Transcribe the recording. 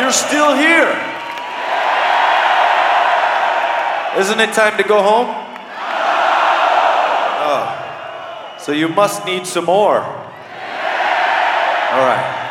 you're still here. Isn't it time to go home? Oh, so you must need some more. All right.